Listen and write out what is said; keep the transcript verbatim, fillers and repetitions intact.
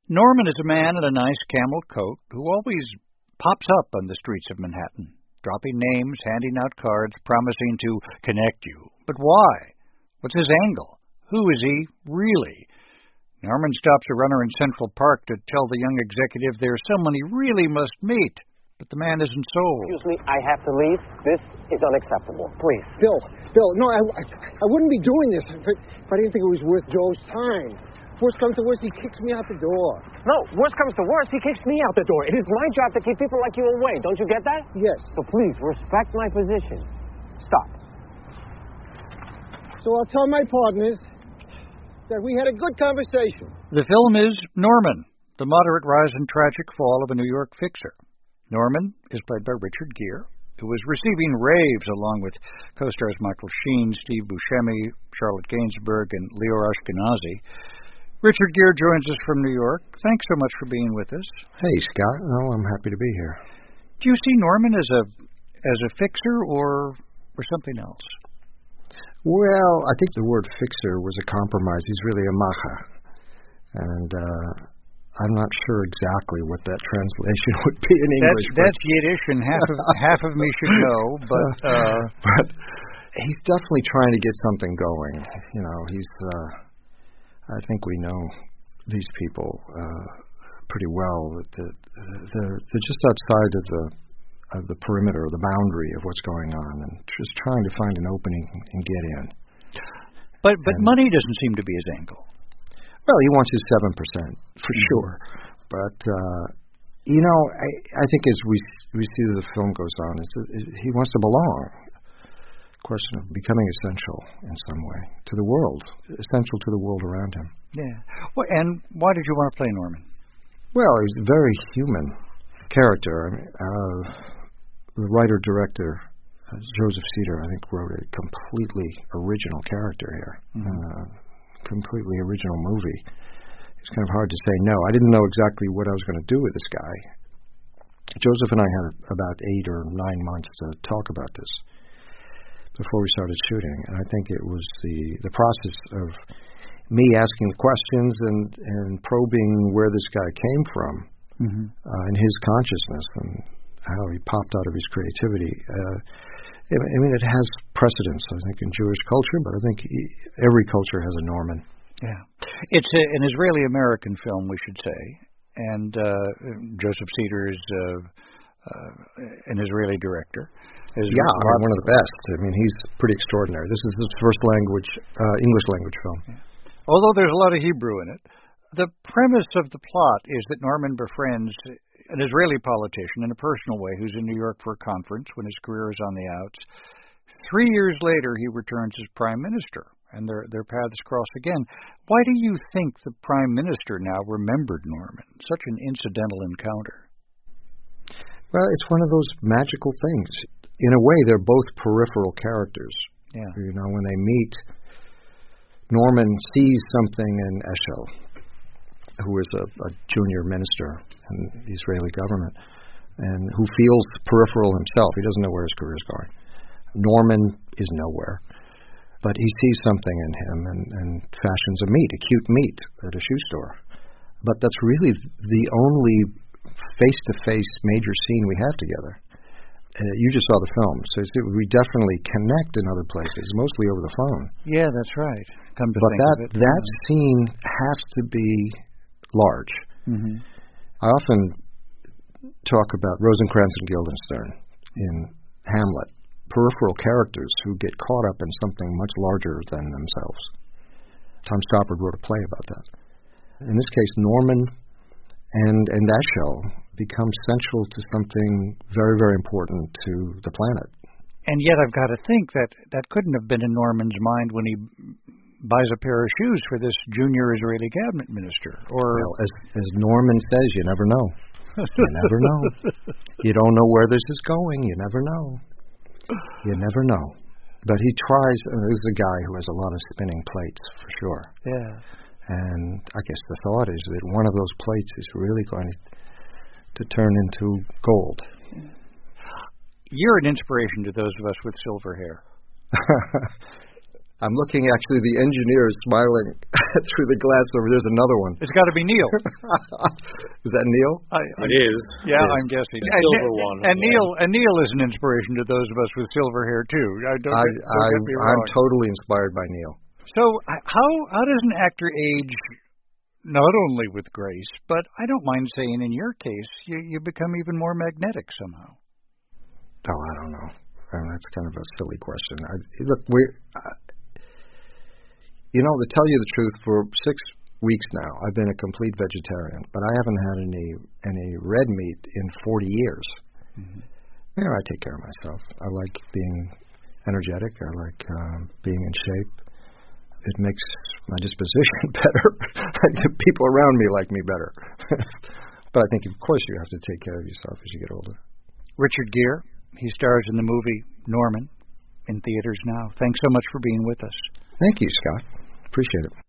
Norman is a man in a nice camel coat who always pops up on the streets of Manhattan, dropping names, handing out cards, promising to connect you. But why? What's his angle? Who is he really? Norman stops a runner in Central Park to tell the young executive there's someone he really must meet, but the man isn't sold. Excuse me, I have to leave. This is unacceptable. Please. Bill, Bill, no, I, I, I wouldn't be doing this if, it, if I didn't think it was worth Joe's time. Worst comes to worst, he kicks me out the door. No, worst comes to worst, he kicks me out the door. It is my job to keep people like you away. Don't you get that? Yes. So please, respect my position. Stop. So I'll tell my partners that we had a good conversation. The film is Norman, the moderate rise and tragic fall of a New York fixer. Norman is played by Richard Gere, who was receiving raves along with co-stars Michael Sheen, Steve Buscemi, Charlotte Gainsbourg, and Lior Ashkenazi. Richard Gere joins us from New York. Thanks so much for being with us. Hey, Scott. Oh, I'm happy to be here. Do you see Norman as a as a fixer or or something else? Well, I think the word fixer was a compromise. He's really a macha. And uh, I'm not sure exactly what that translation would be in English. That's, that's Yiddish, and half of, half of me should know, but... Uh, but he's definitely trying to get something going. You know, he's... Uh, I think we know these people uh, pretty well. That the, they're, they're just outside of the of the perimeter, or the boundary of what's going on, and just trying to find an opening and get in. But but and, money doesn't seem to be his angle. Well, he wants his seven percent for mm-hmm. sure. But uh, you know, I I think as we we see as the film goes on, it's, it, he wants to belong. Question of becoming essential in some way to the world, essential to the world around him. Yeah. Well, and why did you want to play Norman? Well, he's a very human character. I mean, uh, the writer-director, uh, Joseph Cedar, I think, wrote a completely original character here. Mm-hmm. Uh, completely original movie. It's kind of hard to say no. I didn't know exactly what I was going to do with this guy. Joseph and I had about eight or nine months to talk about this before we started shooting, and I think it was the the process of me asking the questions and, and probing where this guy came from mm-hmm. uh, in his consciousness and how he popped out of his creativity. Uh, I mean, it has precedence, I think, in Jewish culture, but I think he, every culture has a Norman. Yeah. It's a, an Israeli-American film, we should say, and uh, Joseph Cedar is uh, uh, an Israeli director. Yeah, I mean, one of the best. I mean, he's pretty extraordinary. This is his first language, uh, English language film. Yeah. Although there's a lot of Hebrew in it. The premise of the plot is that Norman befriends an Israeli politician in a personal way who's in New York for a conference when his career is on the outs. Three years later, he returns as prime minister, and their their paths cross again. Why do you think the prime minister now remembered Norman? Such an incidental encounter. Well, it's one of those magical things. In a way, they're both peripheral characters. Yeah. You know, when they meet, Norman sees something in Eshel, who is a, a junior minister in the Israeli government, and who feels peripheral himself. He doesn't know where his career is going. Norman is nowhere, but he sees something in him and, and fashions a meet, a cute meet at a shoe store. But that's really the only face-to-face major scene we have together. Uh, you just saw the film, so we definitely connect in other places, mostly over the phone. Yeah, that's right. Come to but think that of it, that yeah. scene has to be large. Mm-hmm. I often talk about Rosencrantz and Guildenstern in Hamlet, peripheral characters who get caught up in something much larger than themselves. Tom Stoppard wrote a play about that. In this case, Norman and and Eshel become central to something very, very important to the planet. And yet I've got to think that that couldn't have been in Norman's mind when he buys a pair of shoes for this junior Israeli cabinet minister. Or well, as, as Norman says, you never know. You never know. You don't know where this is going. You never know. You never know. But he tries, uh, this is a guy who has a lot of spinning plates, for sure. Yeah. And I guess the thought is that one of those plates is really going to to turn into gold. You're an inspiration to those of us with silver hair. I'm looking, actually, the engineer is smiling through the glass over. There's another one. It's got to be Neil. Is that Neil? I, it is. Yeah, it is. I'm guessing. The and, silver and, one. And yeah. Neil and Neil is an inspiration to those of us with silver hair too. I don't, I, don't I, get me wrong. I'm totally inspired by Neil. So how how does an actor age not only with grace, but I don't mind saying in your case, you, you become even more magnetic somehow? Oh, I don't know. I mean, that's kind of a silly question. I, look, we, uh, you know, to tell you the truth, for six weeks now, I've been a complete vegetarian, but I haven't had any any red meat in forty years. Mm-hmm. You know, I take care of myself. I like being energetic. I like um, being in shape. It makes my disposition better. The people around me like me better. But I think, of course, you have to take care of yourself as you get older. Richard Gere, he stars in the movie Norman in theaters now. Thanks so much for being with us. Thank you, Scott. Appreciate it.